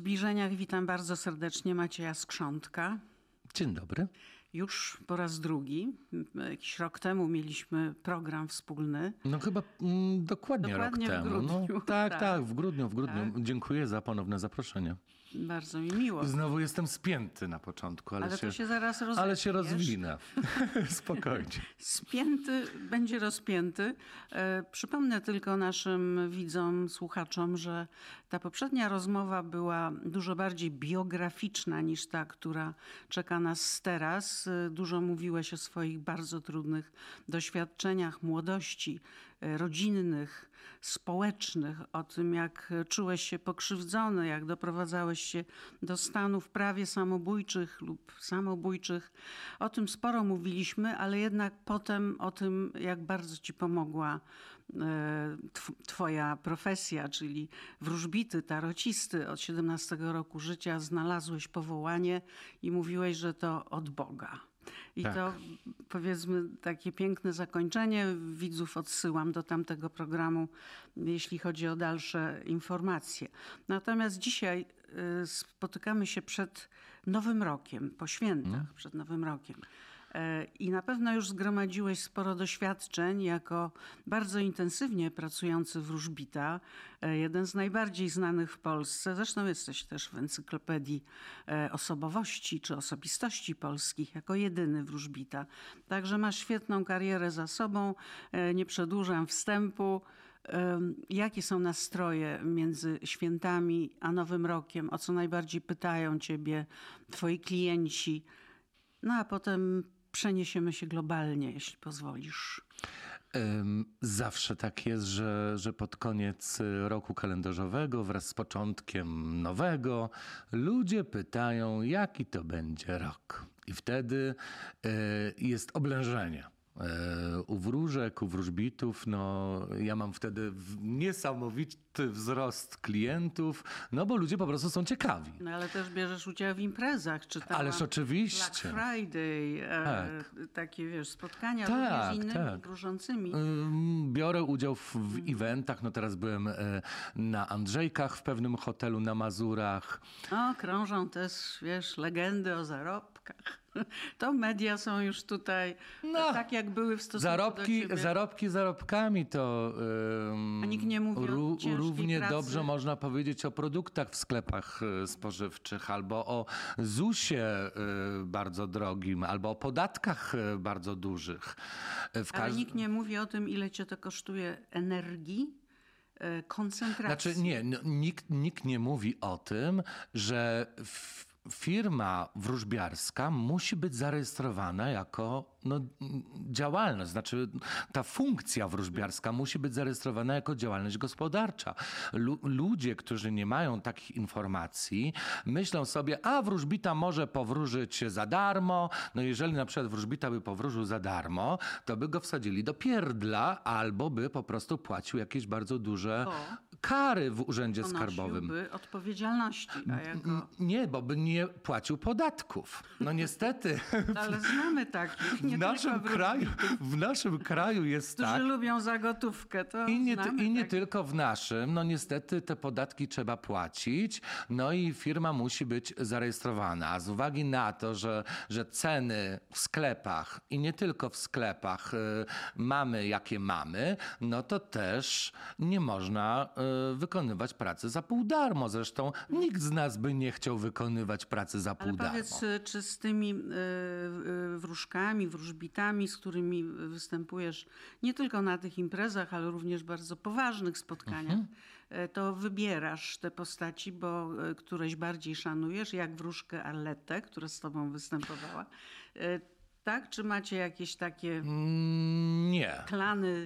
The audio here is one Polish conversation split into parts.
Zbliżeniach witam bardzo serdecznie Macieja Skrzątka. Dzień dobry. Już po raz drugi. Jakiś rok temu mieliśmy program wspólny. No chyba dokładnie rok temu. W grudniu. No, tak, w grudniu. Tak. Dziękuję za ponowne zaproszenie. Bardzo mi miło. Znowu jestem spięty na początku, ale to się zaraz rozwinie. Ale się rozwinę. Spokojnie. Spięty będzie rozpięty. Przypomnę tylko naszym widzom, słuchaczom, że ta poprzednia rozmowa była dużo bardziej biograficzna niż ta, która czeka nas teraz. Dużo mówiłeś o swoich bardzo trudnych doświadczeniach młodości, rodzinnych, społecznych, o tym, jak czułeś się pokrzywdzony, jak doprowadzałeś się do stanów prawie samobójczych lub samobójczych. O tym sporo mówiliśmy, ale jednak potem o tym, jak bardzo ci pomogła twoja profesja, czyli wróżbity, tarocisty. Od 17 roku życia znalazłeś powołanie i mówiłeś, że to od Boga. I tak. To powiedzmy takie piękne zakończenie. Widzów odsyłam do tamtego programu, jeśli chodzi o dalsze informacje. Natomiast dzisiaj spotykamy się przed Nowym Rokiem, po świętach, przed Nowym Rokiem. I na pewno już zgromadziłeś sporo doświadczeń jako bardzo intensywnie pracujący wróżbita. Jeden z najbardziej znanych w Polsce. Zresztą jesteś też w encyklopedii osobowości czy osobistości polskich jako jedyny wróżbita. Także masz świetną karierę za sobą. Nie przedłużam wstępu. Jakie są nastroje między świętami a Nowym Rokiem? O co najbardziej pytają ciebie twoi klienci? No a potem przeniesiemy się globalnie, jeśli pozwolisz. Zawsze tak jest, że pod koniec roku kalendarzowego wraz z początkiem nowego ludzie pytają, jaki to będzie rok. I wtedy jest oblężenie. U wróżek, u wróżbitów, no ja mam wtedy niesamowity wzrost klientów, no bo ludzie po prostu są ciekawi. No ale też bierzesz udział w imprezach, czy tam Ależ oczywiście. Black Friday, takie wiesz, spotkania z innymi wróżącymi. Biorę udział w eventach, no teraz byłem na Andrzejkach w pewnym hotelu na Mazurach. No, krążą też, wiesz, legendy o zarobkach. To media są już tutaj tak, jak były w stosunku do ciebie. Zarobki zarobkami, to a nikt nie mówi o równie pracy. Dobrze można powiedzieć o produktach w sklepach spożywczych, albo o ZUS-ie bardzo drogim, albo o podatkach bardzo dużych. Ale nikt nie mówi o tym, ile cię to kosztuje energii, koncentracji. Znaczy nie, nikt nie mówi o tym, że firma wróżbiarska musi być zarejestrowana jako działalność. Znaczy ta funkcja wróżbiarska musi być zarejestrowana jako działalność gospodarcza. Ludzie, którzy nie mają takich informacji, myślą sobie, a wróżbita może powróżyć za darmo. No jeżeli na przykład wróżbita by powróżył za darmo, to by go wsadzili do pierdla albo by po prostu płacił jakieś bardzo duże kary w urzędzie skarbowym. Odpowiedzialności. Nie, bo by nie płacił podatków. No niestety. Ale znamy takich. W naszym kraju jest którzy tak. Którzy lubią za gotówkę. To I nie tylko w naszym. No niestety te podatki trzeba płacić. No i firma musi być zarejestrowana. A z uwagi na to, że ceny w sklepach i nie tylko w sklepach mamy jakie mamy, no to też nie można wykonywać pracy za pół darmo. Zresztą nikt z nas by nie chciał wykonywać pracy za pół darmo. Ale powiedz, czy z tymi wróżkami, wróżbitami, z którymi występujesz nie tylko na tych imprezach, ale również bardzo poważnych spotkaniach, to wybierasz te postaci, bo któreś bardziej szanujesz, jak wróżkę Arlettę, która z tobą występowała. Tak? Czy macie jakieś takie klany?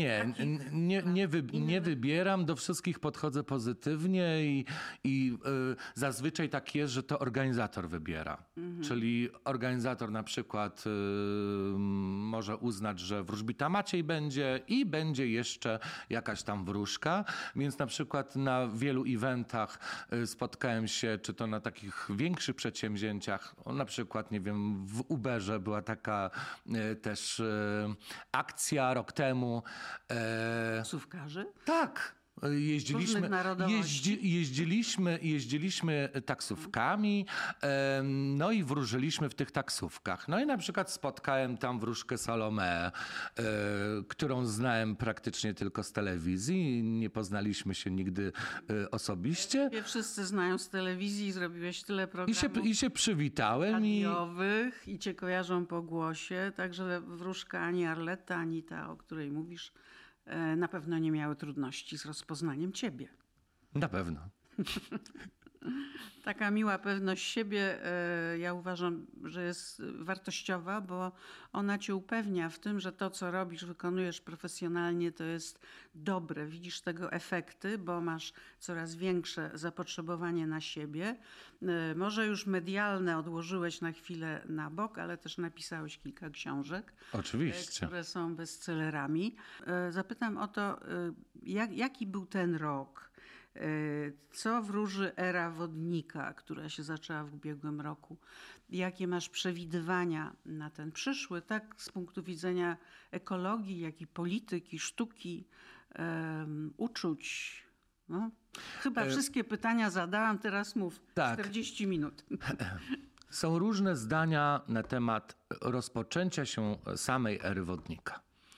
Nie wybieram. Do wszystkich podchodzę pozytywnie i zazwyczaj tak jest, że to organizator wybiera. Czyli organizator na przykład może uznać, że wróżbita Maciej będzie i będzie jeszcze jakaś tam wróżka. Więc na przykład na wielu eventach spotkałem się, czy to na takich większych przedsięwzięciach, na przykład, nie wiem, w Uberze była taka też akcja rok temu. Taksówkarzy? Tak. Różnych narodowości. Jeździliśmy taksówkami, no i wróżyliśmy w tych taksówkach. No i na przykład spotkałem tam wróżkę Salomę, którą znałem praktycznie tylko z telewizji. Nie poznaliśmy się nigdy osobiście. Wszyscy znają z telewizji, zrobiłeś tyle programów I się przywitałem. radiowych i cię kojarzą po głosie, także wróżka ani Arletta, ani ta, o której mówisz, na pewno nie miały trudności z rozpoznaniem ciebie. Na pewno. Taka miła pewność siebie, ja uważam, że jest wartościowa, bo ona cię upewnia w tym, że to, co robisz, wykonujesz profesjonalnie, to jest dobre. Widzisz tego efekty, bo masz coraz większe zapotrzebowanie na siebie. Może już medialne odłożyłeś na chwilę na bok, ale też napisałeś kilka książek. Oczywiście. Które są bestsellerami. Zapytam o to, jaki był ten rok? Co wróży era wodnika, która się zaczęła w ubiegłym roku? Jakie masz przewidywania na ten przyszły, tak z punktu widzenia ekologii, jak i polityki, sztuki, uczuć? No. Chyba wszystkie pytania zadałam, teraz mów. Tak. 40 minut. Są różne zdania na temat rozpoczęcia się samej ery wodnika.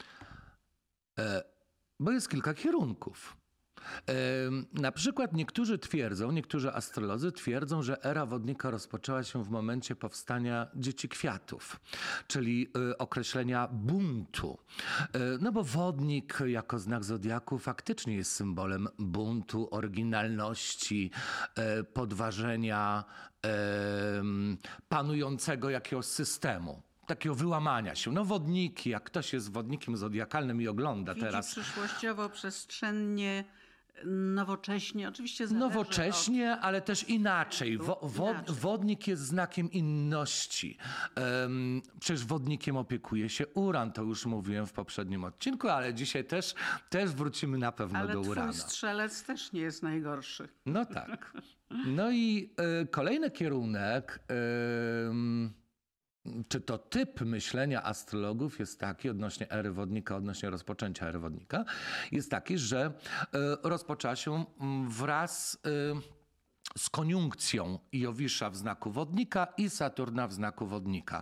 Bo jest kilka kierunków. Na przykład niektórzy astrolodzy twierdzą, że era wodnika rozpoczęła się w momencie powstania Dzieci Kwiatów, czyli określenia buntu. No bo wodnik jako znak zodiaku faktycznie jest symbolem buntu, oryginalności, podważenia panującego jakiegoś systemu. Takiego wyłamania się. No wodniki, jak ktoś jest wodnikiem zodiakalnym i ogląda teraz. Przyszłościowo, przestrzennie, nowocześnie, oczywiście nowocześnie, ale też inaczej. Wodnik jest znakiem inności. Przecież wodnikiem opiekuje się Uran, to już mówiłem w poprzednim odcinku, ale dzisiaj też wrócimy na pewno do Urana. Ale twój strzelec też nie jest najgorszy. No tak. No i kolejny kierunek, czy to typ myślenia astrologów jest taki odnośnie ery wodnika, odnośnie rozpoczęcia ery wodnika, jest taki, że rozpoczęła się wraz z koniunkcją Jowisza w znaku wodnika i Saturna w znaku wodnika.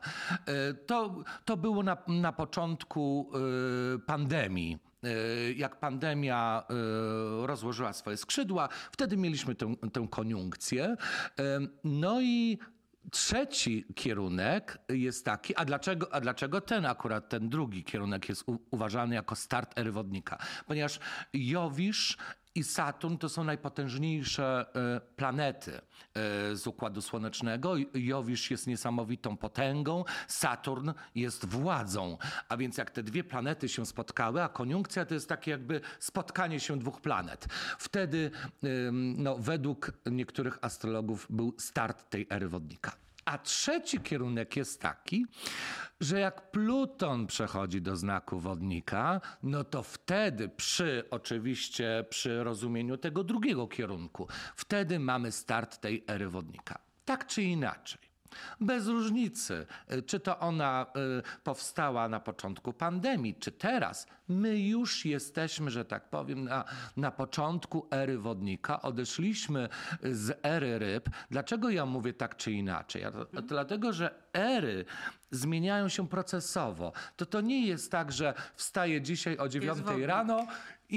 To było na początku pandemii. Jak pandemia rozłożyła swoje skrzydła, wtedy mieliśmy tę koniunkcję. No i trzeci kierunek jest taki, a dlaczego akurat ten drugi kierunek jest uważany jako start ery wodnika? Ponieważ Jowisz i Saturn to są najpotężniejsze planety z Układu Słonecznego. Jowisz jest niesamowitą potęgą, Saturn jest władzą. A więc jak te dwie planety się spotkały, a koniunkcja to jest takie jakby spotkanie się dwóch planet. Wtedy według niektórych astrologów był start tej ery wodnika. A trzeci kierunek jest taki, że Pluton przechodzi do znaku wodnika, no to wtedy oczywiście przy rozumieniu tego drugiego kierunku, wtedy mamy start tej ery wodnika. Tak czy inaczej. Bez różnicy, czy to ona powstała na początku pandemii, czy teraz. My już jesteśmy, że tak powiem, na początku ery wodnika. Odeszliśmy z ery ryb. Dlaczego ja mówię tak czy inaczej? Dlatego, że ery zmieniają się procesowo. To nie jest tak, że wstaję dzisiaj o 9 rano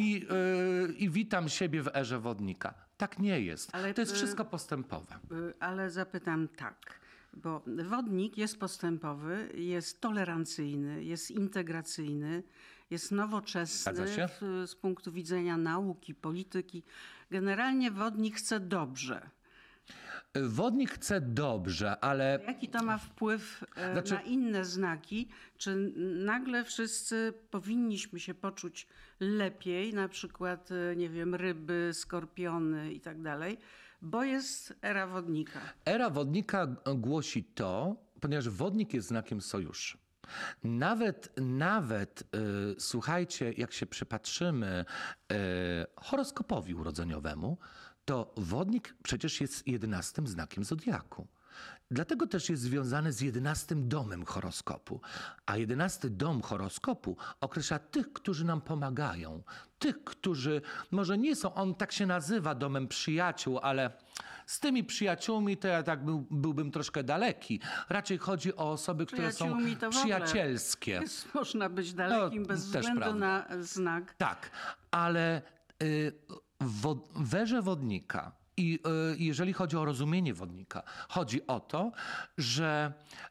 i witam siebie w erze wodnika. Tak nie jest. To jest wszystko postępowe. Ale zapytam tak. Bo wodnik jest postępowy, jest tolerancyjny, jest integracyjny, jest nowoczesny z punktu widzenia nauki, polityki. Generalnie wodnik chce dobrze. Wodnik chce dobrze, ale... Jaki to ma wpływ na inne znaki? Czy nagle wszyscy powinniśmy się poczuć lepiej, na przykład, nie wiem, ryby, skorpiony i tak dalej, bo jest era wodnika? Era wodnika głosi to, ponieważ wodnik jest znakiem sojuszu. Nawet słuchajcie, jak się przypatrzymy horoskopowi urodzeniowemu, to wodnik przecież jest 11 znakiem zodiaku. Dlatego też jest związane z 11 domem horoskopu. A 11 dom horoskopu określa tych, którzy nam pomagają. Tych, którzy może nie są, on tak się nazywa domem przyjaciół, ale z tymi przyjaciółmi to ja tak byłbym troszkę daleki. Raczej chodzi o osoby, które są przyjacielskie. Można być dalekim bez względu na znak. Tak, ale w erze wodnika i jeżeli chodzi o rozumienie wodnika, chodzi o to, że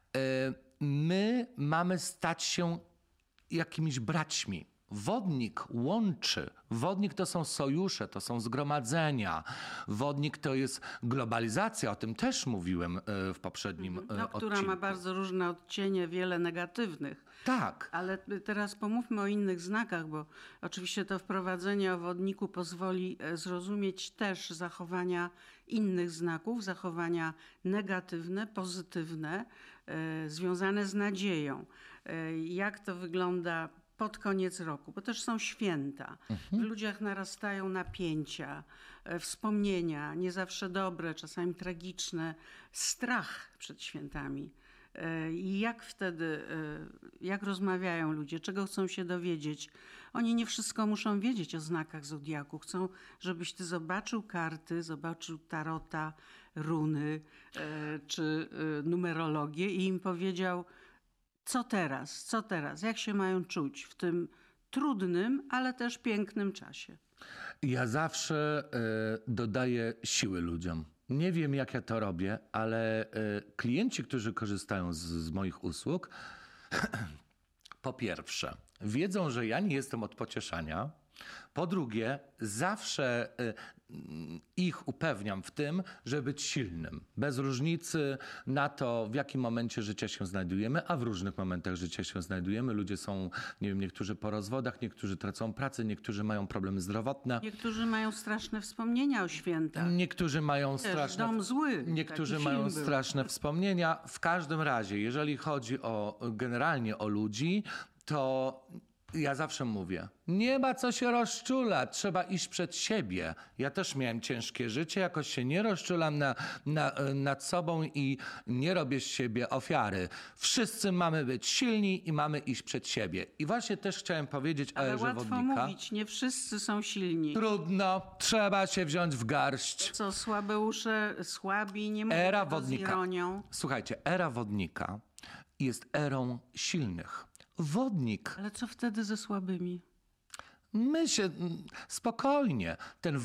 my mamy stać się jakimiś braćmi. Wodnik łączy. Wodnik to są sojusze, to są zgromadzenia. Wodnik to jest globalizacja, o tym też mówiłem w poprzednim odcinku. Która ma bardzo różne odcienie, wiele negatywnych. Tak. Ale teraz pomówmy o innych znakach, bo oczywiście to wprowadzenie o wodniku pozwoli zrozumieć też zachowania innych znaków, zachowania negatywne, pozytywne, związane z nadzieją. Jak to wygląda pod koniec roku, bo też są święta. W ludziach narastają napięcia, wspomnienia, nie zawsze dobre, czasami tragiczne, strach przed świętami. I jak wtedy, jak rozmawiają ludzie, czego chcą się dowiedzieć? Oni nie wszystko muszą wiedzieć o znakach zodiaku. Chcą, żebyś ty zobaczył karty, zobaczył tarota, runy czy numerologię i im powiedział, co teraz, jak się mają czuć w tym trudnym, ale też pięknym czasie. Ja zawsze dodaję siły ludziom. Nie wiem, jak ja to robię, ale klienci, którzy korzystają z moich usług, po pierwsze, wiedzą, że ja nie jestem od pocieszania. Po drugie, zawsze ich upewniam w tym, żeby być silnym. Bez różnicy na to, w jakim momencie życia się znajdujemy, a w różnych momentach życia się znajdujemy. Ludzie są, nie wiem, niektórzy po rozwodach, niektórzy tracą pracę, niektórzy mają problemy zdrowotne. Niektórzy mają straszne wspomnienia o świętach. Niektórzy mają straszne... Dom zły. Niektórzy mają straszne wspomnienia. W każdym razie, jeżeli chodzi generalnie o ludzi, to... Ja zawsze mówię, nie ma co się rozczulać, trzeba iść przed siebie. Ja też miałem ciężkie życie, jakoś się nie rozczulam nad sobą i nie robię z siebie ofiary. Wszyscy mamy być silni i mamy iść przed siebie. I właśnie też chciałem powiedzieć o erze wodnika. Ale łatwo mówić, nie wszyscy są silni. Trudno, trzeba się wziąć w garść. Co, słabeusze, słabi, nie mówię Era tego wodnika. z ironią. Słuchajcie, era wodnika jest erą silnych. Wodnik. Ale co wtedy ze słabymi? My się spokojnie. Ten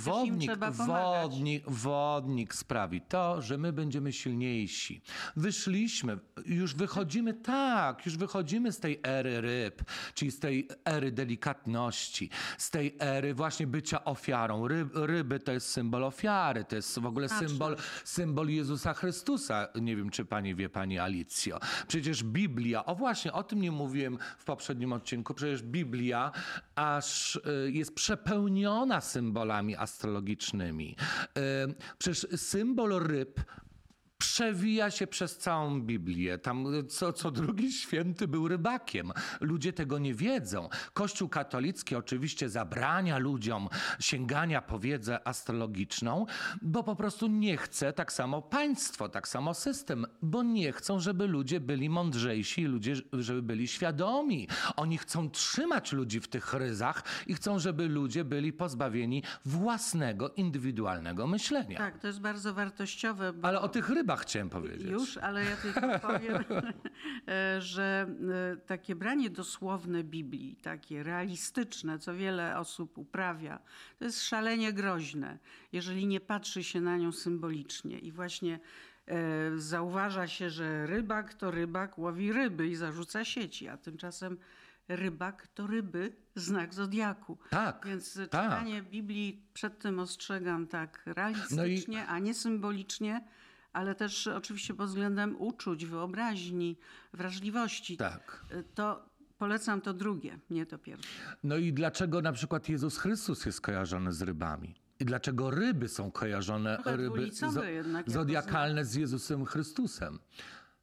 wodnik sprawi to, że my będziemy silniejsi. Już wychodzimy z tej ery ryb, czyli z tej ery delikatności, z tej ery właśnie bycia ofiarą. Ryby to jest symbol ofiary, to jest w ogóle symbol Jezusa Chrystusa. Nie wiem, czy pani wie, pani Alicjo. Przecież Biblia, właśnie o tym nie mówiłem w poprzednim odcinku, przecież Biblia aż jest przepełniona symbolami astrologicznymi. Przecież symbol ryb przewija się przez całą Biblię. Tam co drugi święty był rybakiem. Ludzie tego nie wiedzą. Kościół katolicki oczywiście zabrania ludziom sięgania po wiedzę astrologiczną, bo po prostu nie chce, tak samo państwo, tak samo system, bo nie chcą, żeby ludzie byli mądrzejsi, żeby byli świadomi. Oni chcą trzymać ludzi w tych ryzach i chcą, żeby ludzie byli pozbawieni własnego, indywidualnego myślenia. Tak, to jest bardzo wartościowe. Ale o tych rybach chciałem powiedzieć. Już, ale ja tylko powiem, że takie branie dosłowne Biblii, takie realistyczne, co wiele osób uprawia, to jest szalenie groźne, jeżeli nie patrzy się na nią symbolicznie. I właśnie zauważa się, że rybak to rybak, łowi ryby i zarzuca sieci, a tymczasem rybak to ryby, znak zodiaku. Tak. Więc czytanie Biblii, przed tym ostrzegam, tak realistycznie, a nie symbolicznie, ale też oczywiście pod względem uczuć, wyobraźni, wrażliwości. Tak. To polecam to drugie, nie to pierwsze. No i dlaczego na przykład Jezus Chrystus jest kojarzony z rybami? I dlaczego ryby są kojarzone, ryby zodiakalne z Jezusem Chrystusem?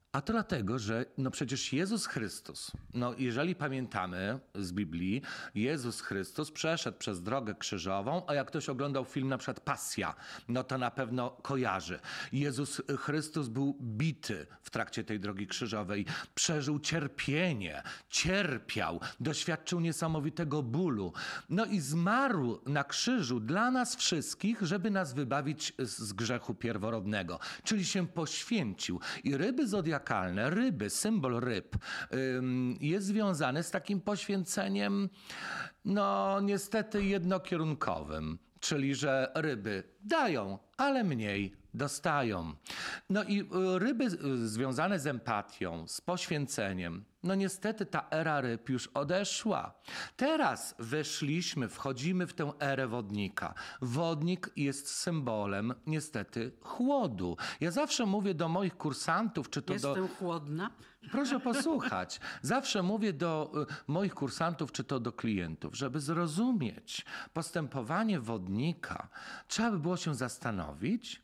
A to dlatego, że no przecież Jezus Chrystus, no jeżeli pamiętamy z Biblii, Jezus Chrystus przeszedł przez drogę krzyżową, a jak ktoś oglądał film na przykład Pasja, no to na pewno kojarzy. Jezus Chrystus był bity w trakcie tej drogi krzyżowej, przeżył cierpienie, cierpiał, doświadczył niesamowitego bólu. No i zmarł na krzyżu dla nas wszystkich, żeby nas wybawić z grzechu pierworodnego, czyli się poświęcił. I ryby zodiakalne, symbol ryb, jest związany z takim poświęceniem, no niestety jednokierunkowym. Czyli, że ryby dają, ale mniej dostają. No i ryby związane z empatią, z poświęceniem, no niestety ta era ryb już odeszła. Teraz wchodzimy w tę erę wodnika. Wodnik jest symbolem niestety chłodu. Ja zawsze mówię do moich kursantów, czy to Jestem chłodna. Proszę posłuchać. Zawsze mówię do moich kursantów, czy to do klientów, żeby zrozumieć postępowanie wodnika, trzeba by było się zastanowić,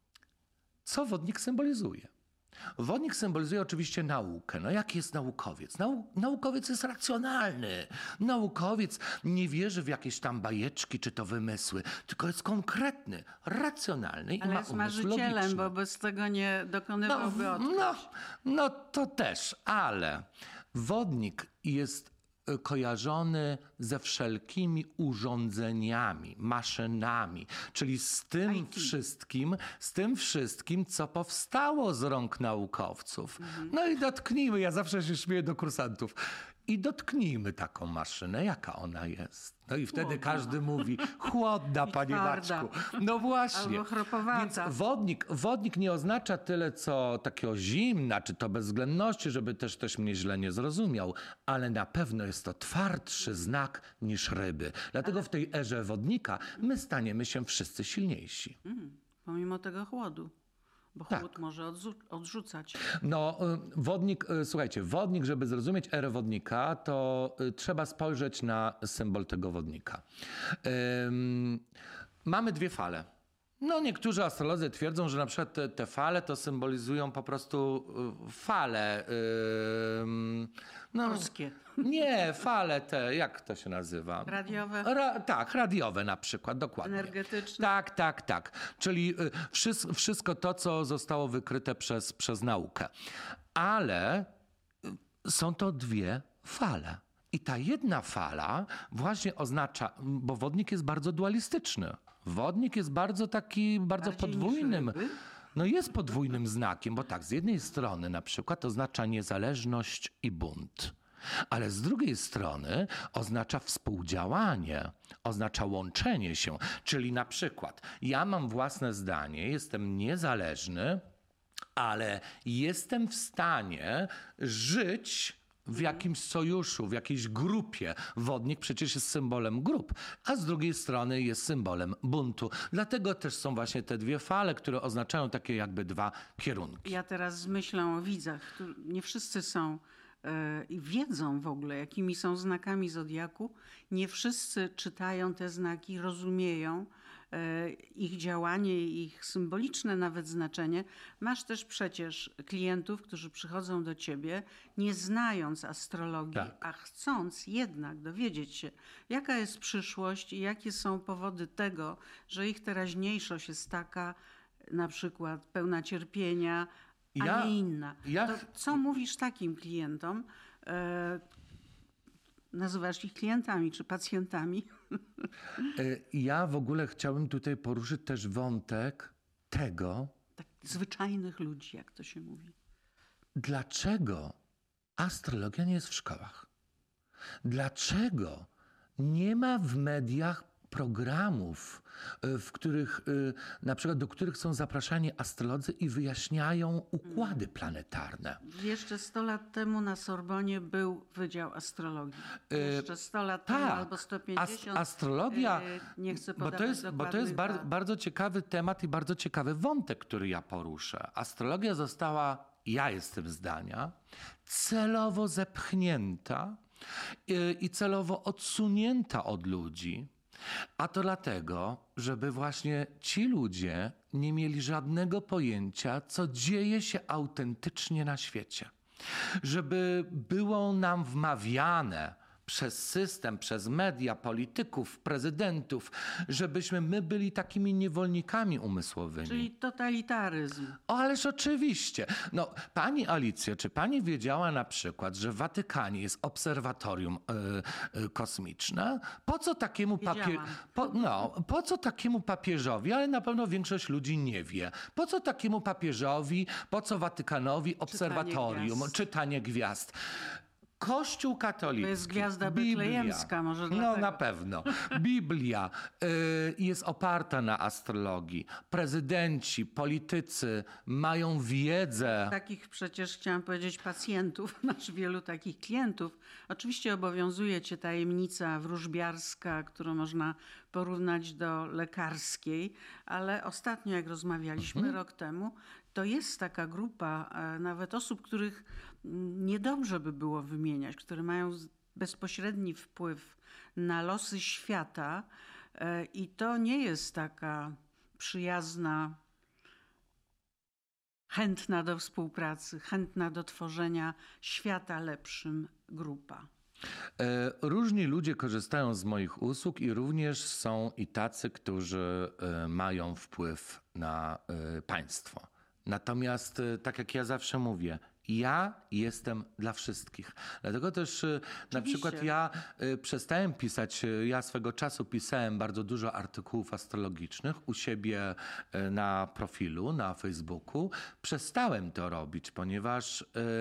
co wodnik symbolizuje. Wodnik symbolizuje oczywiście naukę. No jaki jest naukowiec? Naukowiec jest racjonalny. Naukowiec nie wierzy w jakieś tam bajeczki czy to wymysły, tylko jest konkretny, racjonalny i Ale ma jest umysł marzycielem, logiczny. bo bez tego nie dokonywałby odkryć. No to też, ale wodnik jest kojarzony ze wszelkimi urządzeniami, maszynami, czyli z tym wszystkim, co powstało z rąk naukowców. No i dotknijmy, ja zawsze się śmieję do kursantów, i dotknijmy taką maszynę, jaka ona jest. No i wtedy Chłodna. każdy mówi, chłodna, panie twarda. Maćku. No właśnie. Albo chropowata. Więc wodnik nie oznacza tyle, co takiego zimna, czy to bezwzględności, żeby też ktoś mnie źle nie zrozumiał, ale na pewno jest to twardszy znak niż ryby. Dlatego w tej erze wodnika my staniemy się wszyscy silniejsi. Pomimo tego chłodu. Bo Tak. chłód może odrzucać. No, słuchajcie, wodnik, żeby zrozumieć erę wodnika, to trzeba spojrzeć na symbol tego wodnika. Mamy dwie fale. No, niektórzy astrolodzy twierdzą, że na przykład te fale to symbolizują po prostu fale. Morskie. Nie, fale te, jak to się nazywa? Radiowe? Tak, radiowe na przykład, dokładnie. Energetyczne? Tak. Czyli wszystko to, co zostało wykryte przez naukę. Ale są to dwie fale. I ta jedna fala właśnie oznacza, bo wodnik jest bardzo dualistyczny. Wodnik jest bardzo Bardziej podwójnym. niż ryby? No jest podwójnym znakiem, bo tak, z jednej strony na przykład oznacza niezależność i bunt. Ale z drugiej strony oznacza współdziałanie, oznacza łączenie się. Czyli na przykład ja mam własne zdanie, jestem niezależny, ale jestem w stanie żyć w jakimś sojuszu, w jakiejś grupie. Wodnik przecież jest symbolem grup, a z drugiej strony jest symbolem buntu. Dlatego też są właśnie te dwie fale, które oznaczają takie jakby dwa kierunki. Ja teraz myślę o widzach. Nie wszyscy są i wiedzą w ogóle, jakimi są znakami zodiaku. Nie wszyscy czytają te znaki, rozumieją ich działanie i ich symboliczne nawet znaczenie. Masz też przecież klientów, którzy przychodzą do ciebie, nie znając astrologii, Tak. a chcąc jednak dowiedzieć się, jaka jest przyszłość i jakie są powody tego, że ich teraźniejszość jest taka, na przykład pełna cierpienia, a nie inna. To co mówisz takim klientom? Nazywasz ich klientami czy pacjentami? Ja w ogóle chciałbym tutaj poruszyć też wątek tego, Tak, zwyczajnych ludzi, jak to się mówi. dlaczego astrologia nie jest w szkołach. Dlaczego nie ma w mediach programów, w których, na przykład do których są zapraszani astrolodzy i wyjaśniają układy planetarne. Jeszcze 100 lat temu na Sorbonie był Wydział Astrologii. Jeszcze 100 lat temu albo 150. Astrologia, nie chcę bo podawać to jest dokładnych bardzo ciekawy temat i bardzo ciekawy wątek, który ja poruszę. Astrologia została, ja jestem zdania, celowo zepchnięta i celowo odsunięta od ludzi, A to dlatego, żeby właśnie ci ludzie nie mieli żadnego pojęcia, co dzieje się autentycznie na świecie. Żeby było nam wmawiane przez system, przez media, polityków, prezydentów, żebyśmy my byli takimi niewolnikami umysłowymi. Czyli totalitaryzm. O, ależ oczywiście. No, pani Alicjo, czy pani wiedziała na przykład, że w Watykanie jest obserwatorium kosmiczne? Po co takiemu po co takiemu papieżowi, ale na pewno większość ludzi nie wie. Po co takiemu papieżowi, po co Watykanowi obserwatorium, czytanie gwiazd? Kościół katolicki. To jest gwiazda betlejemska, może dlatego. No na pewno. Biblia jest oparta na astrologii. Prezydenci, politycy mają wiedzę. Takich przecież, chciałam powiedzieć, pacjentów, masz wielu takich klientów. Oczywiście obowiązuje cię tajemnica wróżbiarska, którą można porównać do lekarskiej, ale ostatnio, jak rozmawialiśmy rok temu, to jest taka grupa nawet osób, których niedobrze by było wymieniać, które mają bezpośredni wpływ na losy świata i to nie jest taka przyjazna, chętna do współpracy, chętna do tworzenia świata lepszym grupa. Różni ludzie korzystają z moich usług i również są i tacy, którzy mają wpływ na państwo. Natomiast, tak jak ja zawsze mówię, ja jestem dla wszystkich. Dlatego też na przykład ja przestałem pisać, ja swego czasu pisałem bardzo dużo artykułów astrologicznych u siebie na profilu, na Facebooku. Przestałem to robić, ponieważ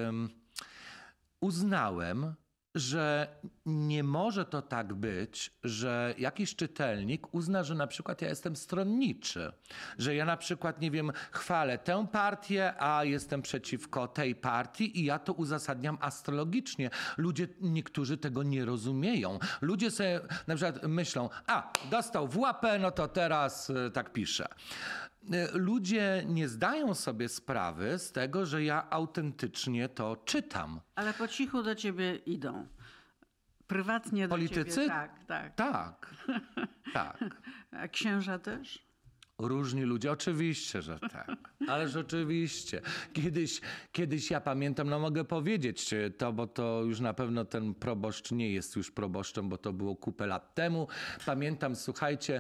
uznałem, że nie może to tak być, że jakiś czytelnik uzna, że na przykład ja jestem stronniczy, że ja na przykład, nie wiem, chwalę tę partię, a jestem przeciwko tej partii i ja to uzasadniam astrologicznie. Ludzie, niektórzy tego nie rozumieją. Ludzie sobie na przykład myślą, dostał w łapę, no to teraz tak piszę. Ludzie nie zdają sobie sprawy z tego, że ja autentycznie to czytam. Ale po cichu do ciebie idą. Prywatnie do politycy? Ciebie. Tak. Tak. A księża też? Różni ludzie, oczywiście, że tak. Ależ oczywiście. Kiedyś ja pamiętam, no mogę powiedzieć to, bo to już na pewno ten proboszcz nie jest już proboszczem, bo to było kupę lat temu. Pamiętam, słuchajcie,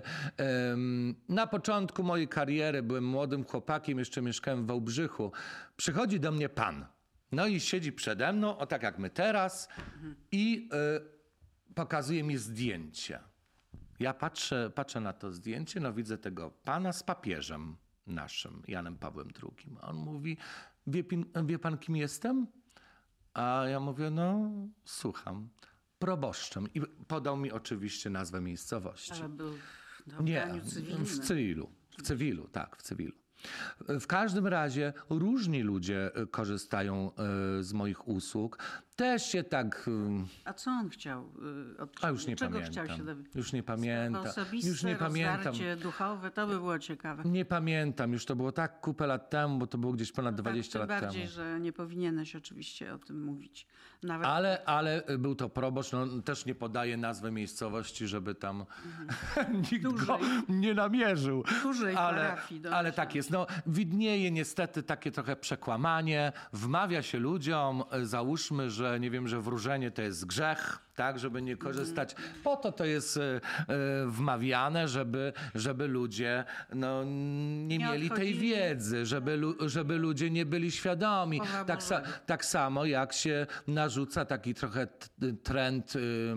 na początku mojej kariery byłem młodym chłopakiem, jeszcze mieszkałem w Wałbrzychu. Przychodzi do mnie pan. No i siedzi przede mną, o tak jak my teraz, i pokazuje mi zdjęcie. Ja patrzę na to zdjęcie, no widzę tego pana z papieżem naszym, Janem Pawłem II. A on mówi, wie pan kim jestem? A ja mówię, no słucham, proboszczem. I podał mi oczywiście nazwę miejscowości. Ale był w ubraniu cywilnym. W cywilu. W każdym razie różni ludzie korzystają z moich usług. Też się tak... A co on chciał od A już nie Czego pamiętam. chciał się dowiedzieć? Już nie pamiętam. Już nie pamiętam. Duchowe, to by było ciekawe. Nie pamiętam. Już to było tak kupę lat temu, bo to było gdzieś ponad 20 lat temu. Tym bardziej, że nie powinieneś oczywiście o tym mówić. Nawet... Ale był to proboszcz, no, też nie podaje nazwy miejscowości, żeby tam nikt go nie namierzył. Dużej parafii. Ale tak jest. No, widnieje niestety takie trochę przekłamanie. Wmawia się ludziom, załóżmy, że nie wiem, że wróżenie to jest grzech, tak, żeby nie korzystać. Po to jest wmawiane, żeby ludzie nie mieli tej wiedzy, żeby ludzie nie byli świadomi. Tak samo jak się narzuca taki trochę trend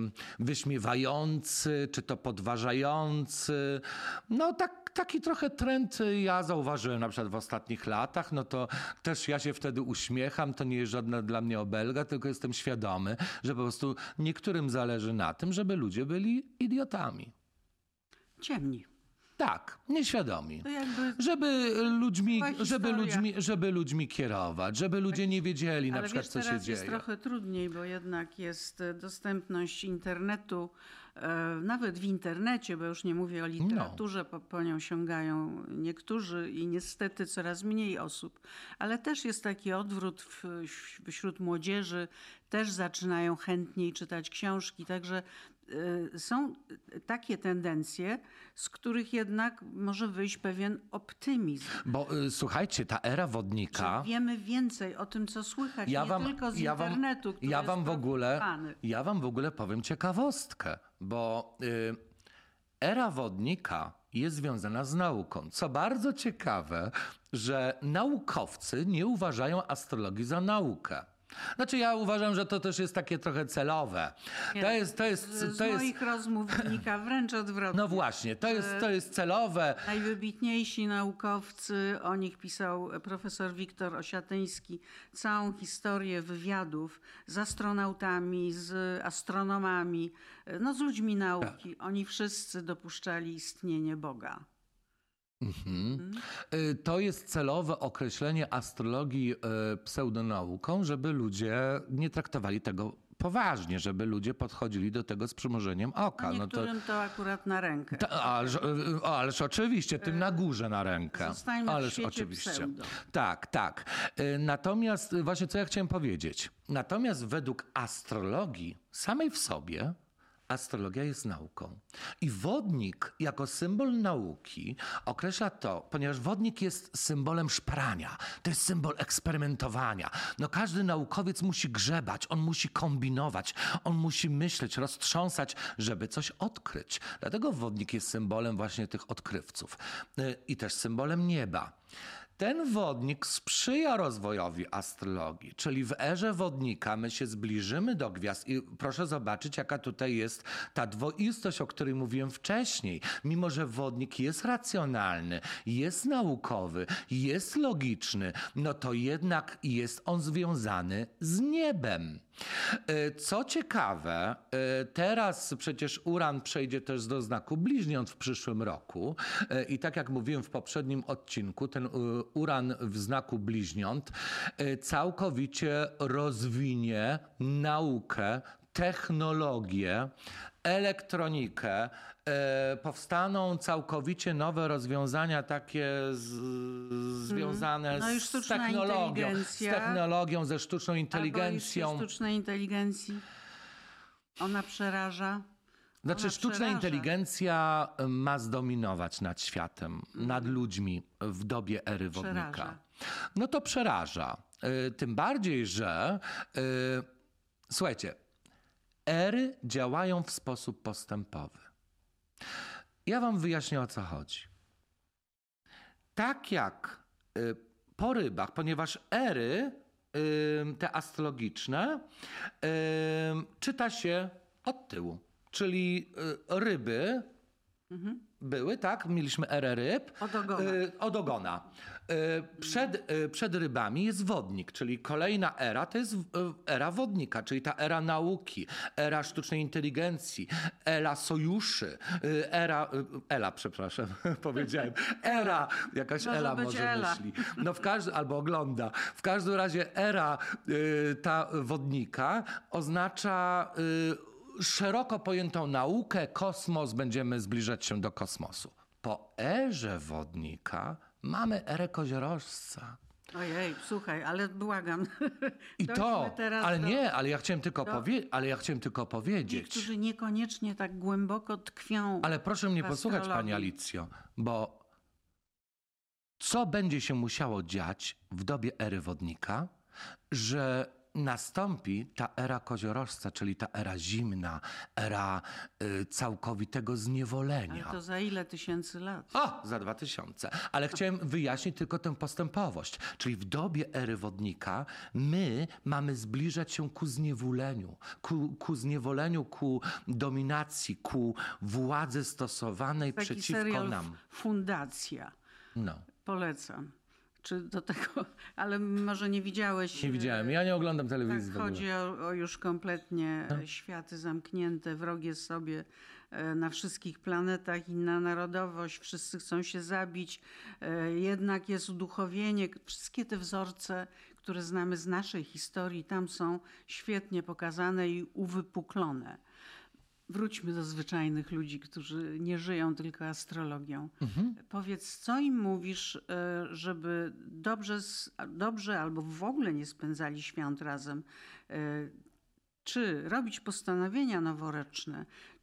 wyśmiewający, czy to podważający. No taki trochę trend ja zauważyłem na przykład w ostatnich latach, no to też ja się wtedy uśmiecham, to nie jest żadna dla mnie obelga, tylko jestem świadomy, że po prostu niektórym zależy na tym, żeby ludzie byli idiotami. Ciemni. Tak, nieświadomi. To Żeby ludźmi kierować, żeby ludzie nie wiedzieli na przykład, co się dzieje. Jest trochę trudniej, bo jednak jest dostępność internetu, nawet w internecie, bo już nie mówię o literaturze, po nią sięgają niektórzy i niestety coraz mniej osób. Ale też jest taki odwrót wśród młodzieży, też zaczynają chętniej czytać książki, także są takie tendencje, z których jednak może wyjść pewien optymizm. Bo słuchajcie, ta era wodnika... Że wiemy więcej o tym, co słychać, nie tylko z internetu, który ja wam jest w ogóle powiem ciekawostkę, bo era wodnika jest związana z nauką. Co bardzo ciekawe, że naukowcy nie uważają astrologii za naukę. Znaczy ja uważam, że to też jest takie trochę celowe. Z moich rozmów wynika wręcz odwrotnie. No właśnie, to jest celowe. Najwybitniejsi naukowcy, o nich pisał profesor Wiktor Osiatyński, całą historię wywiadów z astronautami, z astronomami, no z ludźmi nauki. Tak. Oni wszyscy dopuszczali istnienie Boga. To jest celowe określenie astrologii pseudonauką, żeby ludzie nie traktowali tego poważnie, żeby ludzie podchodzili do tego z przymrużeniem oka. Niektórym to akurat na rękę. Ależ oczywiście, tym na górze na rękę. Zostańmy w świecie pseudo. Tak. Natomiast właśnie co ja chciałem powiedzieć. Natomiast według astrologii samej w sobie astrologia jest nauką. I wodnik jako symbol nauki określa to, ponieważ wodnik jest symbolem szprania. To jest symbol eksperymentowania. No każdy naukowiec musi grzebać, on musi kombinować, on musi myśleć, roztrząsać, żeby coś odkryć. Dlatego wodnik jest symbolem właśnie tych odkrywców. I też symbolem nieba. Ten wodnik sprzyja rozwojowi astrologii, czyli w erze wodnika my się zbliżymy do gwiazd i proszę zobaczyć, jaka tutaj jest ta dwoistość, o której mówiłem wcześniej. Mimo że wodnik jest racjonalny, jest naukowy, jest logiczny, no to jednak jest on związany z niebem. Co ciekawe, teraz przecież Uran przejdzie też do znaku bliźniąt w przyszłym roku i tak jak mówiłem w poprzednim odcinku, ten Uran w znaku bliźniąt całkowicie rozwinie naukę, technologię, elektronikę, powstaną całkowicie nowe rozwiązania takie związane z technologią, ze sztuczną inteligencją. Sztucznej inteligencji. Ona przeraża. Znaczy sztuczna inteligencja ma zdominować nad światem, nad ludźmi w dobie ery wodnika. Przeraża. No to przeraża. Tym bardziej, że słuchajcie, ery działają w sposób postępowy. Ja wam wyjaśnię, o co chodzi. Tak jak po rybach, ponieważ ery te astrologiczne czyta się od tyłu. Czyli ryby były, tak? Mieliśmy erę ryb. Od ogona. Przed rybami jest wodnik, czyli kolejna era to jest era wodnika, czyli ta era nauki, era sztucznej inteligencji, era sojuszy, powiedziałem. Jakaś Ela może myśli. No albo ogląda. W każdym razie era ta wodnika oznacza szeroko pojętą naukę, kosmos, będziemy zbliżać się do kosmosu. Po erze wodnika mamy erę koziorożca. Ojej, słuchaj, ale błagam. Ale ja chciałem tylko powiedzieć. Niektórzy niekoniecznie tak głęboko tkwią. Ale proszę mnie posłuchać, pani Alicjo, bo co będzie się musiało dziać w dobie ery wodnika, że nastąpi ta era koziorożca, czyli ta era zimna, era całkowitego zniewolenia. Ale to za ile tysięcy lat? Za 2000. Ale chciałem wyjaśnić tylko tę postępowość. Czyli w dobie ery wodnika my mamy zbliżać się ku zniewoleniu, ku dominacji, ku władzy stosowanej przeciwko nam. Fundacja. No. Polecam. Czy do tego, ale może nie widziałeś. Nie widziałem, ja nie oglądam telewizji. Tak, chodzi o już kompletnie światy zamknięte, wrogie sobie na wszystkich planetach, inna narodowość, wszyscy chcą się zabić, jednak jest uduchowienie. Wszystkie te wzorce, które znamy z naszej historii, tam są świetnie pokazane i uwypuklone. Wróćmy do zwyczajnych ludzi, którzy nie żyją tylko astrologią. Powiedz, co im mówisz, żeby dobrze albo w ogóle nie spędzali świąt razem? Czy robić postanowienia noworoczne?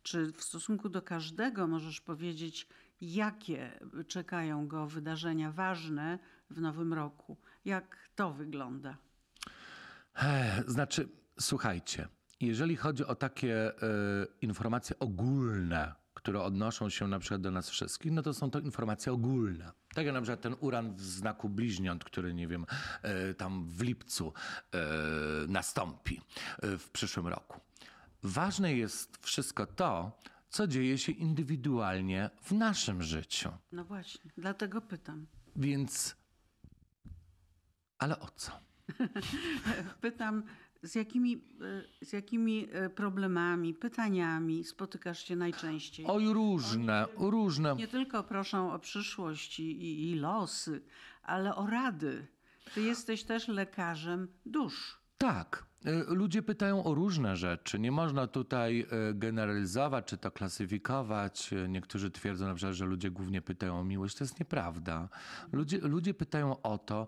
Czy w stosunku do każdego możesz powiedzieć, jakie czekają go wydarzenia ważne w nowym roku? Jak to wygląda? Znaczy, słuchajcie, jeżeli chodzi o takie informacje ogólne, które odnoszą się na przykład do nas wszystkich, no to są to informacje ogólne. Tak jak na przykład ten uran w znaku bliźniąt, który nie wiem, tam w lipcu nastąpi w przyszłym roku. Ważne jest wszystko to, co dzieje się indywidualnie w naszym życiu. No właśnie, dlatego pytam. Więc, ale o co? Pytam, z jakimi problemami, pytaniami spotykasz się najczęściej? Oj, różne. Nie tylko proszą o przyszłość i losy, ale o rady. Ty jesteś też lekarzem dusz. Tak. Ludzie pytają o różne rzeczy. Nie można tutaj generalizować czy to klasyfikować. Niektórzy twierdzą na przykład, że ludzie głównie pytają o miłość. To jest nieprawda. Ludzie pytają o to,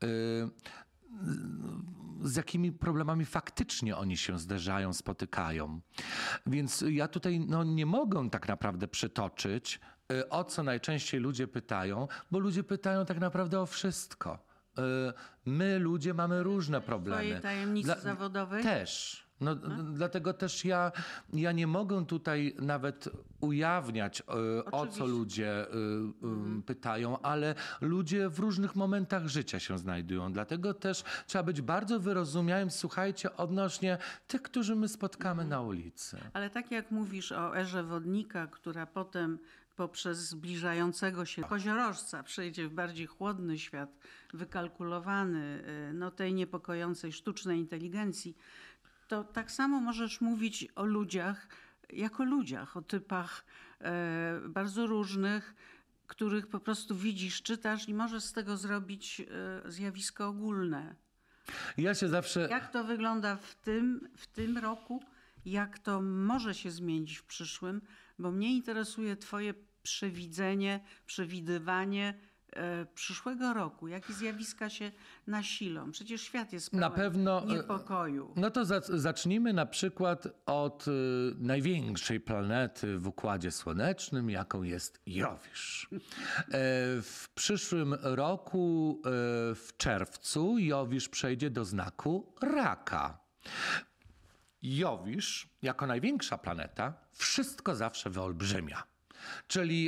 z jakimi problemami faktycznie oni się zderzają, spotykają. Więc ja tutaj nie mogę tak naprawdę przytoczyć, o co najczęściej ludzie pytają, bo ludzie pytają tak naprawdę o wszystko. My, ludzie, mamy różne problemy. Twojej tajemnicy zawodowej? Też. Dlatego też ja nie mogę tutaj nawet ujawniać, o co ludzie pytają, ale ludzie w różnych momentach życia się znajdują. Dlatego też trzeba być bardzo wyrozumiałym, słuchajcie, odnośnie tych, którzy my spotkamy na ulicy. Ale tak jak mówisz o erze wodnika, która potem poprzez zbliżającego się koziorożca przejdzie w bardziej chłodny świat, wykalkulowany tej niepokojącej sztucznej inteligencji, to tak samo możesz mówić o ludziach, jako ludziach, o typach bardzo różnych, których po prostu widzisz, czytasz i możesz z tego zrobić zjawisko ogólne. Ja się zawsze... Jak to wygląda w tym roku? Jak to może się zmienić w przyszłym? Bo mnie interesuje twoje przewidywanie przyszłego roku. Jakie zjawiska się nasilą? Przecież świat jest pełen na pewno niepokoju. No to zacznijmy na przykład od największej planety w Układzie Słonecznym, jaką jest Jowisz. W przyszłym roku, w czerwcu, Jowisz przejdzie do znaku Raka. Jowisz, jako największa planeta, wszystko zawsze wyolbrzymia. Czyli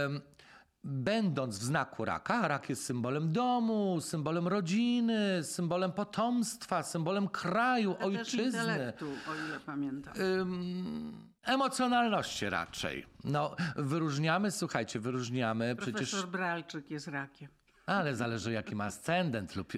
będąc w znaku raka, rak jest symbolem domu, symbolem rodziny, symbolem potomstwa, symbolem kraju, A ojczyzny. też intelektu, o ile pamiętam. Emocjonalności raczej. Słuchajcie, wyróżniamy Profesor przecież... Bralczyk jest rakiem. Ale zależy, jaki ma ascendent lub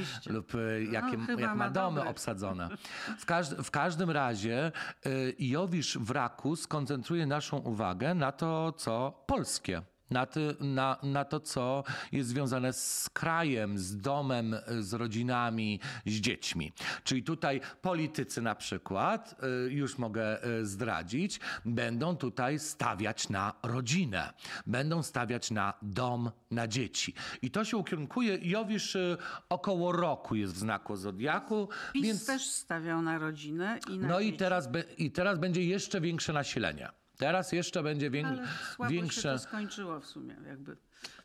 jak ma domy dobre. obsadzone. W każdym razie Jowisz w raku skoncentruje naszą uwagę na to, co polskie. Na to, co jest związane z krajem, z domem, z rodzinami, z dziećmi. Czyli tutaj politycy na przykład, już mogę zdradzić, będą tutaj stawiać na rodzinę. Będą stawiać na dom, na dzieci. I to się ukierunkuje. Jowisz około roku jest w znaku zodiaku. PiS więc też stawiał na rodzinę i na No dzieci. i teraz będzie jeszcze większe nasilenie. Teraz jeszcze będzie Ale słabo większe... się to skończyło w sumie, jakby.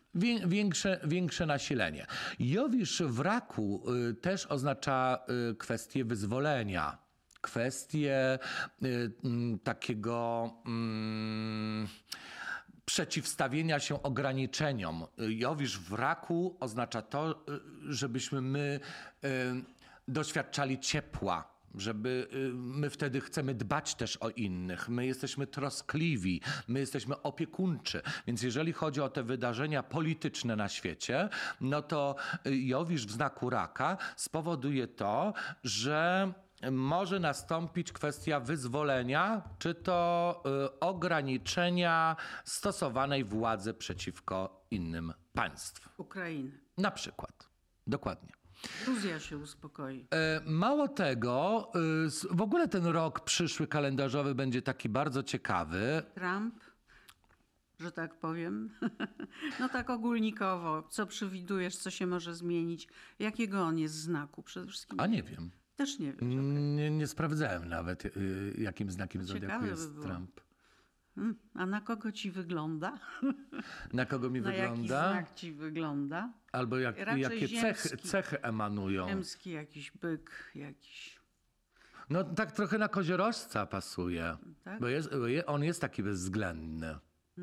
Większe nasilenie. Jowisz w raku też oznacza kwestię wyzwolenia. Kwestię takiego przeciwstawienia się ograniczeniom. Jowisz w raku oznacza to, żebyśmy my doświadczali ciepła. My wtedy chcemy dbać też o innych. My jesteśmy troskliwi, my jesteśmy opiekuńczy. Więc jeżeli chodzi o te wydarzenia polityczne na świecie, no to Jowisz w znaku raka spowoduje to, że może nastąpić kwestia wyzwolenia, czy to ograniczenia stosowanej władzy przeciwko innym państwom. Ukrainy. Na przykład. Dokładnie. Gruzja się uspokoi. Mało tego, w ogóle ten rok przyszły kalendarzowy będzie taki bardzo ciekawy. Trump, że tak powiem. No tak ogólnikowo. Co przewidujesz, co się może zmienić? Jakiego on jest znaku? Przede wszystkim. A nie wiem. Też nie wiem. Nie sprawdzałem nawet, jakim znakiem zodiaku Ciekawe jest by było. Trump. A na kogo ci wygląda? Na kogo mi Na wygląda? jaki znak ci wygląda? Albo Raczej jakie ziemski. cechy emanują? Ziemski jakiś byk, jakiś... No tak trochę na koziorożca pasuje, Tak? bo on jest taki bezwzględny.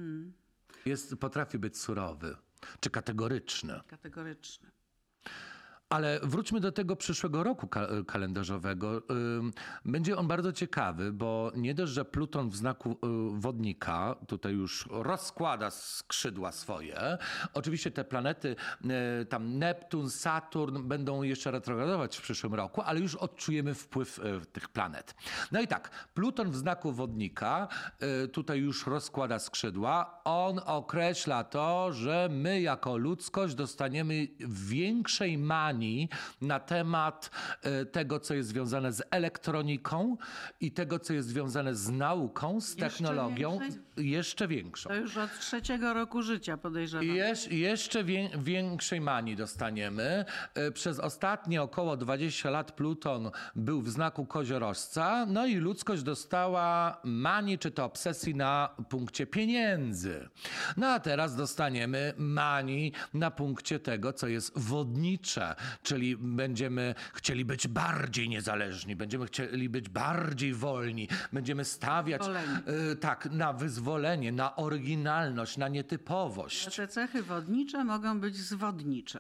Potrafi być surowy czy kategoryczny. Kategoryczny. Ale wróćmy do tego przyszłego roku kalendarzowego. Będzie on bardzo ciekawy, bo nie dość, że Pluton w znaku wodnika tutaj już rozkłada skrzydła swoje. Oczywiście te planety, tam Neptun, Saturn będą jeszcze retrogradować w przyszłym roku, ale już odczujemy wpływ tych planet. No i tak, Pluton w znaku wodnika tutaj już rozkłada skrzydła. On określa to, że my jako ludzkość dostaniemy większej manii na temat tego, co jest związane z elektroniką i tego, co jest związane z nauką, z technologią. Jeszcze większą. To już od 3. roku życia podejrzewam. Jeszcze większej manii dostaniemy. Przez ostatnie około 20 lat Pluton był w znaku koziorożca, no i ludzkość dostała manii czy to obsesji na punkcie pieniędzy. No a teraz dostaniemy manii na punkcie tego, co jest wodnicze, czyli będziemy chcieli być bardziej niezależni, będziemy chcieli być bardziej wolni, będziemy stawiać na wyzwolenie, na oryginalność, na nietypowość. A te cechy wodnicze mogą być zwodnicze.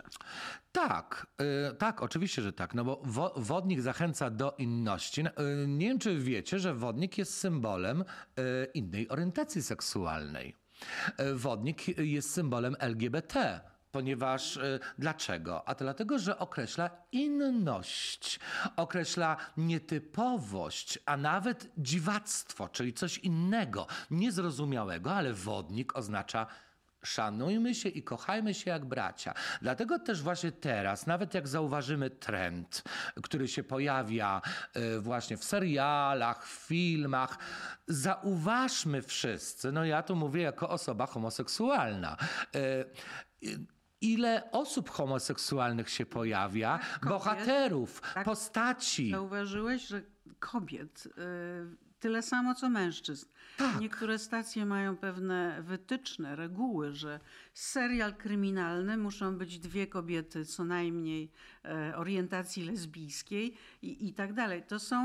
Tak, oczywiście, że tak, no bo wodnik zachęca do inności. Nie wiem, czy wiecie, że wodnik jest symbolem innej orientacji seksualnej. Wodnik jest symbolem LGBT. Ponieważ, dlaczego? A to dlatego, że określa inność, określa nietypowość, a nawet dziwactwo, czyli coś innego, niezrozumiałego, ale wodnik oznacza szanujmy się i kochajmy się jak bracia. Dlatego też właśnie teraz, nawet jak zauważymy trend, który się pojawia właśnie w serialach, w filmach, zauważmy wszyscy, no ja tu mówię jako osoba homoseksualna, ile osób homoseksualnych się pojawia, bohaterów, postaci. Zauważyłeś, że kobiet tyle samo co mężczyzn. Tak. Niektóre stacje mają pewne wytyczne, reguły, że serial kryminalny muszą być 2 kobiety co najmniej orientacji lesbijskiej i tak dalej.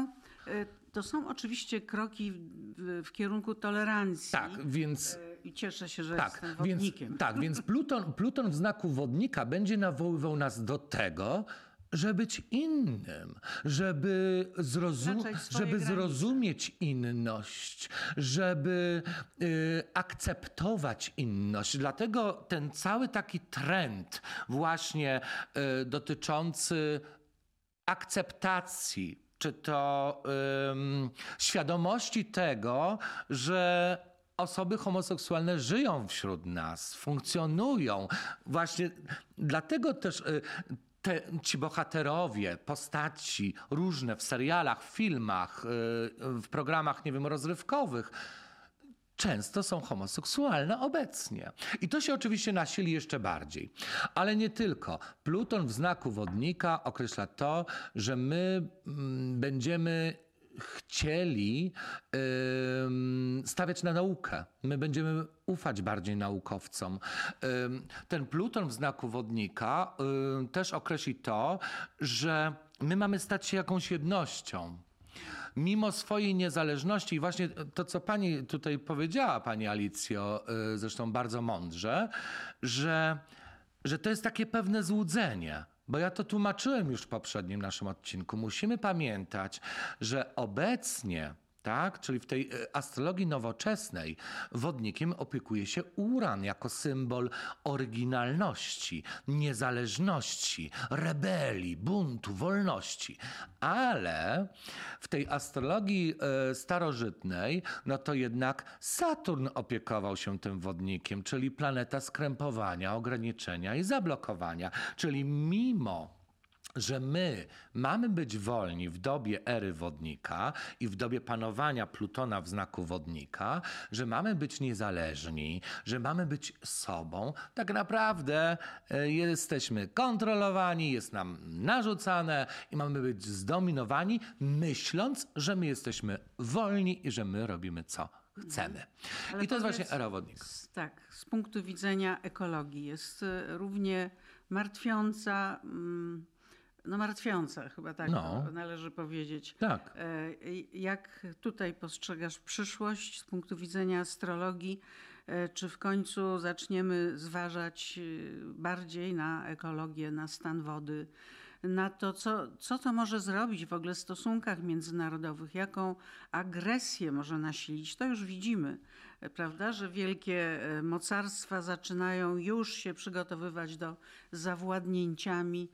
To są oczywiście kroki w kierunku tolerancji. Tak, więc... I cieszę się, że jestem wodnikiem. Więc Pluton w znaku wodnika będzie nawoływał nas do tego, żeby być innym, żeby zrozumieć inność, żeby akceptować inność. Dlatego ten cały taki trend właśnie dotyczący akceptacji, czy to świadomości tego, że osoby homoseksualne żyją wśród nas, funkcjonują. Właśnie dlatego też ci bohaterowie, postaci różne w serialach, w filmach, w programach, nie wiem, rozrywkowych, często są homoseksualne obecnie. I to się oczywiście nasili jeszcze bardziej. Ale nie tylko. Pluton w znaku wodnika określa to, że my będziemy chcieli stawiać na naukę. My będziemy ufać bardziej naukowcom. Ten Pluton w znaku wodnika też określi to, że my mamy stać się jakąś jednością. Mimo swojej niezależności i właśnie to, co pani tutaj powiedziała, pani Alicjo, zresztą bardzo mądrze, że to jest takie pewne złudzenie. Bo ja to tłumaczyłem już w poprzednim naszym odcinku. Musimy pamiętać, że obecnie, tak, czyli w tej astrologii nowoczesnej, wodnikiem opiekuje się Uran jako symbol oryginalności, niezależności, rebelii, buntu, wolności. Ale w tej astrologii starożytnej, no to jednak Saturn opiekował się tym wodnikiem, czyli planeta skrępowania, ograniczenia i zablokowania. Czyli mimo że my mamy być wolni w dobie ery wodnika i w dobie panowania Plutona w znaku wodnika, że mamy być niezależni, że mamy być sobą, tak naprawdę jesteśmy kontrolowani, jest nam narzucane i mamy być zdominowani, myśląc, że my jesteśmy wolni i że my robimy co chcemy. Ale I to jest właśnie powiedz, era wodnika. Tak, z punktu widzenia ekologii jest równie martwiąca, no martwiąca chyba tak to należy powiedzieć. Tak. Jak tutaj postrzegasz przyszłość z punktu widzenia astrologii? Czy w końcu zaczniemy zważać bardziej na ekologię, na stan wody, na to, co to może zrobić w ogóle w stosunkach międzynarodowych, jaką agresję może nasilić? To już widzimy, prawda, że wielkie mocarstwa zaczynają już się przygotowywać do zawładnięciami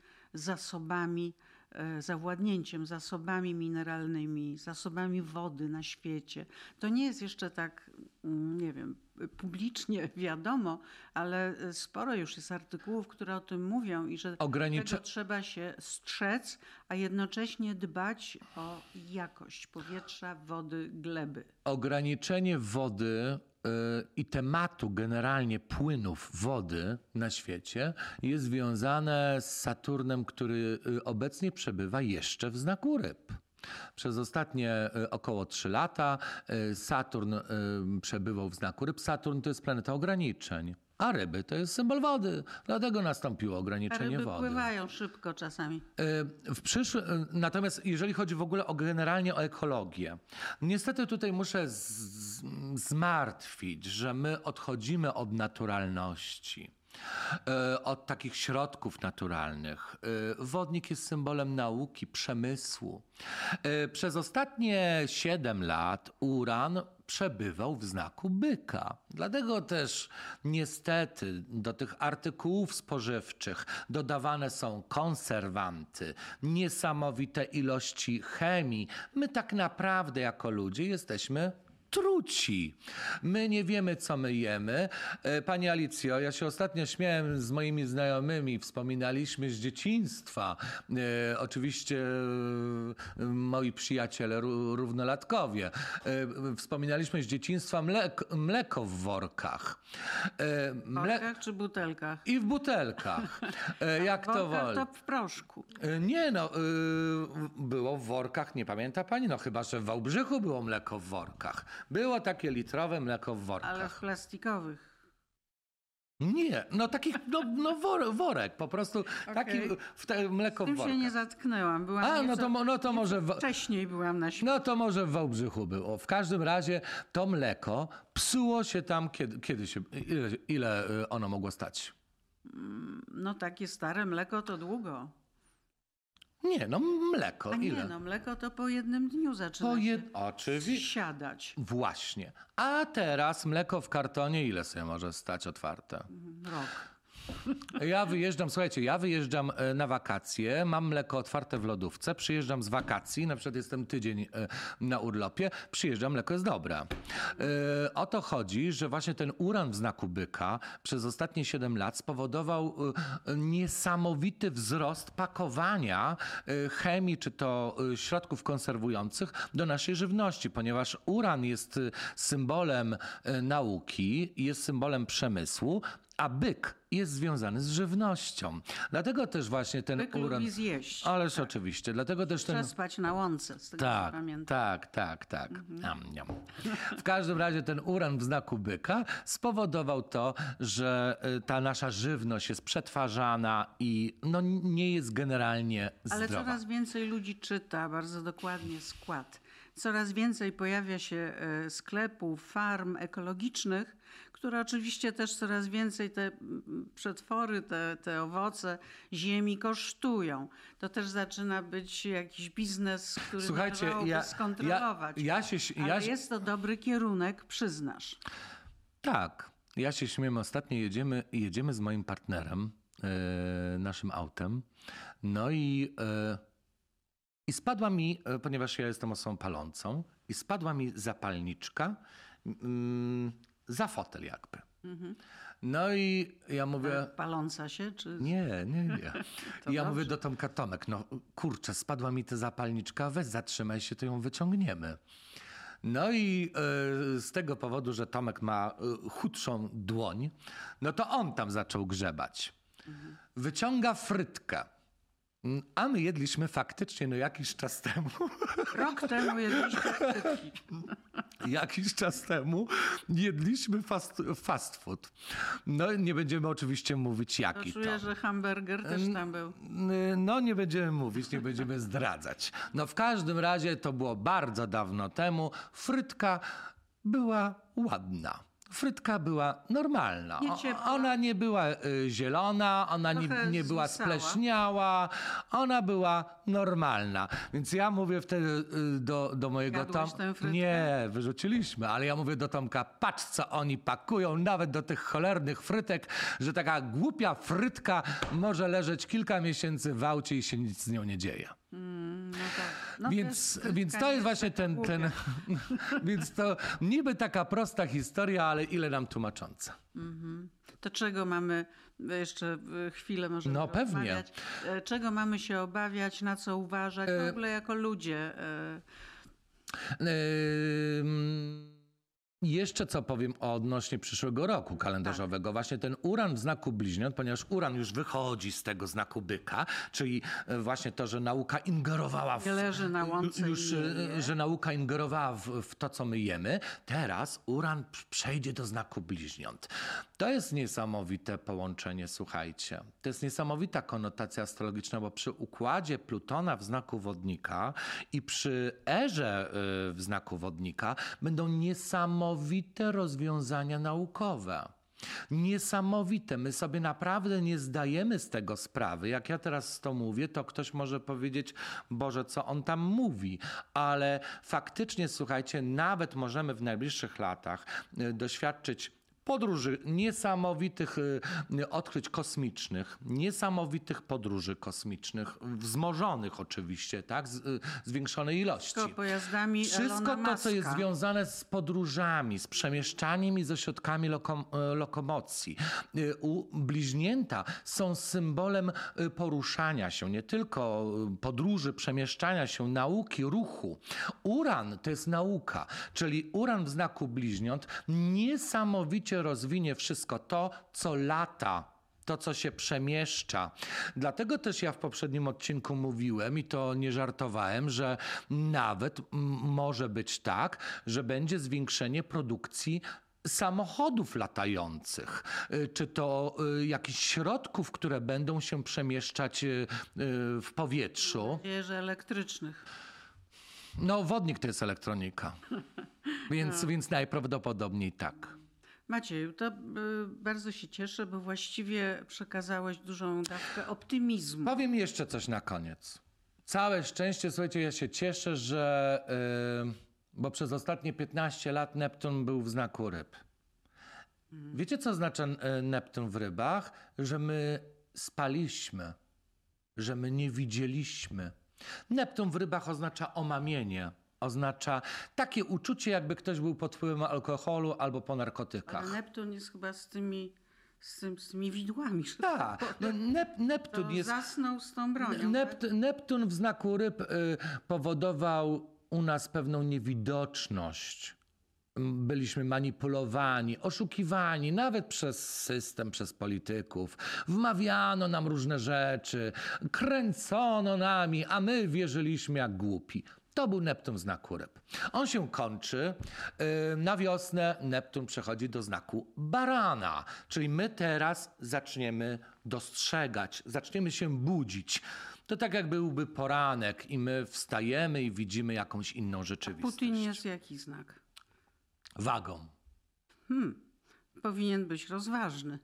zasobami mineralnymi, zasobami wody na świecie. To nie jest jeszcze tak, nie wiem, publicznie wiadomo, ale sporo już jest artykułów, które o tym mówią i że tego trzeba się strzec, a jednocześnie dbać o jakość powietrza, wody, gleby. Ograniczenie wody i tematu generalnie płynów wody na świecie jest związane z Saturnem, który obecnie przebywa jeszcze w znaku ryb. Przez ostatnie około 3 lata Saturn przebywał w znaku ryb. Saturn to jest planeta ograniczeń, a ryby to jest symbol wody. Dlatego nastąpiło ograniczenie ryby wody. Pływają szybko czasami. Natomiast jeżeli chodzi w ogóle generalnie o ekologię, niestety tutaj muszę zmartwić, że my odchodzimy od naturalności. Od takich środków naturalnych. Wodnik jest symbolem nauki, przemysłu. Przez ostatnie 7 lat Uran przebywał w znaku byka. Dlatego też niestety do tych artykułów spożywczych dodawane są konserwanty, niesamowite ilości chemii. My tak naprawdę jako ludzie jesteśmy truci. My nie wiemy, co my jemy. Pani Alicjo, ja się ostatnio śmiałem z moimi znajomymi, wspominaliśmy z dzieciństwa. Oczywiście moi przyjaciele, równolatkowie. Wspominaliśmy z dzieciństwa mleko w workach. W workach czy butelkach? I w butelkach. Jak to woli. To w proszku. Nie no, było w workach, nie pamięta pani? No chyba, że w Wałbrzychu było mleko w workach. Było takie litrowe mleko w workach. Ale w plastikowych. Nie, no takich, worek, po prostu taki mleko w workach. Z tym się nie zatknęłam. No to może wcześniej byłam na świecie. No to może w Wałbrzychu było. W każdym razie to mleko psuło się tam, ile ono mogło stać? No takie stare mleko to długo. Nie, no mleko. Ile? Nie, no mleko to po jednym dniu zaczyna siadać. Właśnie. A teraz mleko w kartonie ile sobie może stać otwarte? Rok. Ja wyjeżdżam na wakacje, mam mleko otwarte w lodówce, przyjeżdżam z wakacji, na przykład jestem tydzień na urlopie, przyjeżdżam, mleko jest dobre. O to chodzi, że właśnie ten Uran w znaku byka przez ostatnie 7 lat spowodował niesamowity wzrost pakowania chemii czy to środków konserwujących do naszej żywności, ponieważ Uran jest symbolem nauki, jest symbolem przemysłu, a byk jest związany z żywnością. Dlatego też właśnie ten byk Uran... lubi zjeść. Ależ oczywiście. Dlatego też Trzeba spać na łące, z tego co pamiętam. Tak. Niam. W każdym razie ten Uran w znaku byka spowodował to, że ta nasza żywność jest przetwarzana i nie jest generalnie zdrowa. Ale coraz więcej ludzi czyta bardzo dokładnie skład. Coraz więcej pojawia się sklepów, farm ekologicznych, które oczywiście też coraz więcej te przetwory, te owoce ziemi kosztują. To też zaczyna być jakiś biznes, który należałoby skontrolować. Ale jest to dobry kierunek, przyznasz. Tak. Ja się śmiem. Ostatnio jedziemy z moim partnerem, naszym autem. No i spadła mi, ponieważ ja jestem osobą palącą, i spadła mi zapalniczka za fotel jakby. No i ja mówię... Paląca się? Czy... Nie. Ja mówię do Tomka: Tomek, no kurczę, spadła mi ta zapalniczka, weź zatrzymaj się, to ją wyciągniemy. No i z tego powodu, że Tomek ma chudszą dłoń, no to on tam zaczął grzebać. Wyciąga frytkę. A my jedliśmy faktycznie jakiś czas temu. Rok temu jedliście frytki. Jakiś czas temu jedliśmy fast food. No nie będziemy oczywiście mówić jaki to. Czuję, że hamburger też tam był. No nie będziemy mówić, nie będziemy zdradzać. No w każdym razie to było bardzo dawno temu. Frytka była ładna. Frytka była normalna. Ona nie była zielona, ona nie była spleśniała, ona była normalna. Więc ja mówię wtedy do mojego Tomka. Nie, wyrzuciliśmy, ale ja mówię do Tomka, patrz co oni pakują nawet do tych cholernych frytek, że taka głupia frytka może leżeć kilka miesięcy w aucie i się nic z nią nie dzieje. No tak. No więc to jest właśnie ten więc to niby taka prosta historia, ale ile nam tłumacząca. To czego mamy, jeszcze chwilę może No pewnie. Czego mamy się obawiać, na co uważać w ogóle jako ludzie? Jeszcze co powiem odnośnie przyszłego roku kalendarzowego. Właśnie ten Uran w znaku bliźniąt, ponieważ Uran już wychodzi z tego znaku byka, czyli właśnie to, że nauka ingerowała leży na łące że nauka ingerowała w to, co my jemy. Teraz Uran przejdzie do znaku bliźniąt. To jest niesamowite połączenie, słuchajcie. To jest niesamowita konotacja astrologiczna, bo przy układzie Plutona w znaku wodnika i przy erze w znaku wodnika będą niesamowite rozwiązania naukowe. Niesamowite. My sobie naprawdę nie zdajemy z tego sprawy. Jak ja teraz to mówię, to ktoś może powiedzieć, Boże, co on tam mówi. Ale faktycznie, słuchajcie, nawet możemy w najbliższych latach doświadczyć podróży, niesamowitych odkryć kosmicznych, niesamowitych podróży kosmicznych, wzmożonych oczywiście, tak, zwiększonej ilości. Wszystko pojazdami Wszystko to, co jest związane z podróżami, z przemieszczaniem i ze środkami lokomocji. Bliźnięta są symbolem poruszania się, nie tylko podróży, przemieszczania się, nauki, ruchu. Uran to jest nauka, czyli Uran w znaku bliźniąt niesamowicie rozwinie wszystko to, co lata, to, co się przemieszcza. Dlatego też ja w poprzednim odcinku mówiłem i to nie żartowałem, że nawet może być tak, że będzie zwiększenie produkcji samochodów latających, czy to jakichś środków, które będą się przemieszczać w powietrzu. Mam nadzieję, że elektrycznych. No, wodnik to jest elektronika, więc najprawdopodobniej tak. Macieju, to bardzo się cieszę, bo właściwie przekazałeś dużą dawkę optymizmu. Powiem jeszcze coś na koniec. Całe szczęście, słuchajcie, ja się cieszę, że bo przez ostatnie 15 lat Neptun był w znaku ryb. Wiecie, co oznacza Neptun w rybach? Że my spaliśmy, że my nie widzieliśmy. Neptun w rybach oznacza omamienie. Oznacza takie uczucie, jakby ktoś był pod wpływem alkoholu albo po narkotykach. Ale Neptun jest chyba z tymi widłami. Tak. Neptun jest... Zasnął z tą bronią. Neptun w znaku ryb powodował u nas pewną niewidoczność. Byliśmy manipulowani, oszukiwani, nawet przez system, przez polityków. Wmawiano nam różne rzeczy, kręcono nami, a my wierzyliśmy jak głupi. To był Neptun w znaku ryb. On się kończy. Na wiosnę Neptun przechodzi do znaku barana. Czyli my teraz zaczniemy dostrzegać, zaczniemy się budzić. To tak jak byłby poranek i my wstajemy i widzimy jakąś inną rzeczywistość. Putin jest jaki znak? Wagą. Powinien być rozważny.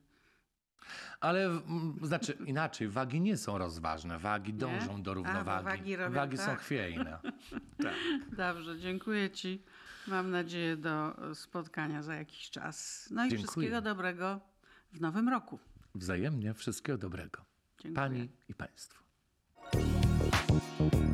Ale znaczy inaczej, wagi nie są rozważne. Wagi dążą do równowagi. Wagi są chwiejne. Tak. Dobrze, dziękuję Ci. Mam nadzieję do spotkania za jakiś czas. No i wszystkiego dobrego w nowym roku. Wzajemnie wszystkiego dobrego. Dziękuję. Pani i Państwu.